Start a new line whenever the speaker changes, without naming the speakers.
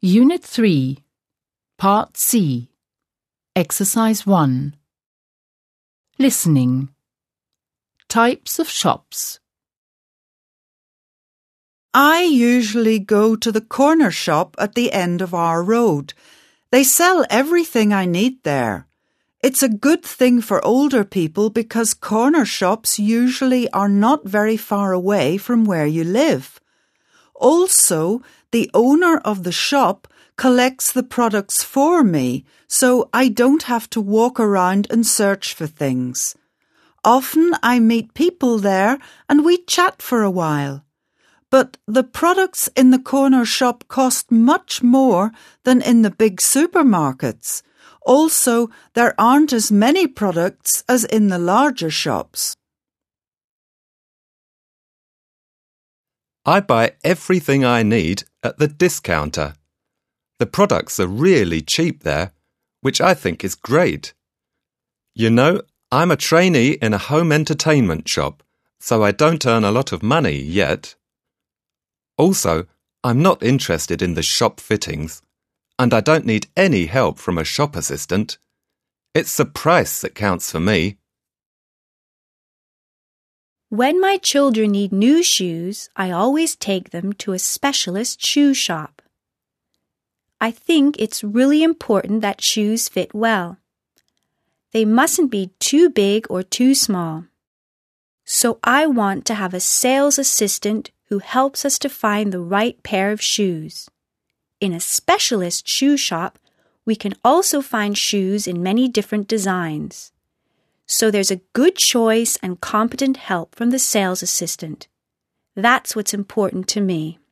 Unit 3, Part C, Exercise 1. Listening. Types of shops.
I usually go to the corner shop at the end of our road. They sell everything I need there. It's a good thing for older people because corner shops usually are not very far away from where you live. Also, the owner of the shop collects the products for me, so I don't have to walk around and search for things. Often I meet people there and we chat for a while. But the products in the corner shop cost much more than in the big supermarkets. Also, there aren't as many products as in the larger shops.
I buy everything I need at the discounter. The products are really cheap there, which I think is great. You know, I'm a trainee in a home entertainment shop, so I don't earn a lot of money yet. Also, I'm not interested in the shop fittings, and I don't need any help from a shop assistant. It's the price that counts for me.
When my children need new shoes, I always take them to a specialist shoe shop. I think it's really important that shoes fit well. They mustn't be too big or too small. So I want to have a sales assistant who helps us to find the right pair of shoes. In a specialist shoe shop, we can also find shoes in many different designs. So there's a good choice and competent help from the sales assistant. That's what's important to me.